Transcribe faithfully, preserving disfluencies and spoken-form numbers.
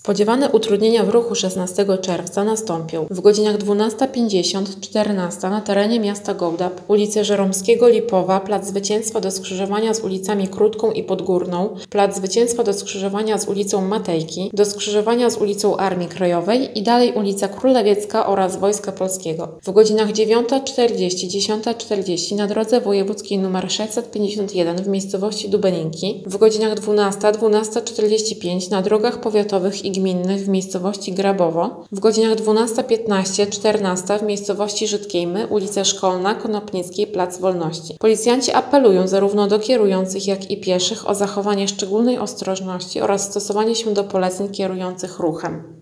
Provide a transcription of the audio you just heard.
Spodziewane utrudnienia w ruchu szesnastego czerwca nastąpią w godzinach dwunasta pięćdziesiąt - czternasta na terenie miasta Gołdap, ulicy Żeromskiego Lipowa, Plac Zwycięstwa do skrzyżowania z ulicami Krótką i Podgórną, Plac Zwycięstwa do skrzyżowania z ulicą Matejki, do skrzyżowania z ulicą Armii Krajowej i dalej ulica Królewiecka oraz Wojska Polskiego. W godzinach dziewiąta czterdzieści - dziesiąta czterdzieści na drodze wojewódzkiej nr sześćset pięćdziesiąt jeden w miejscowości Dubeninki, w godzinach dwunasta - dwunasta czterdzieści pięć na drogach powiatowych i gminnych w miejscowości Grabowo, w godzinach dwunasta piętnaście - czternasta w miejscowości Żydkiejmy, ulica Szkolna, Konopnickiej, Plac Wolności. Policjanci apelują zarówno do kierujących, jak i pieszych o zachowanie szczególnej ostrożności oraz stosowanie się do poleceń kierujących ruchem.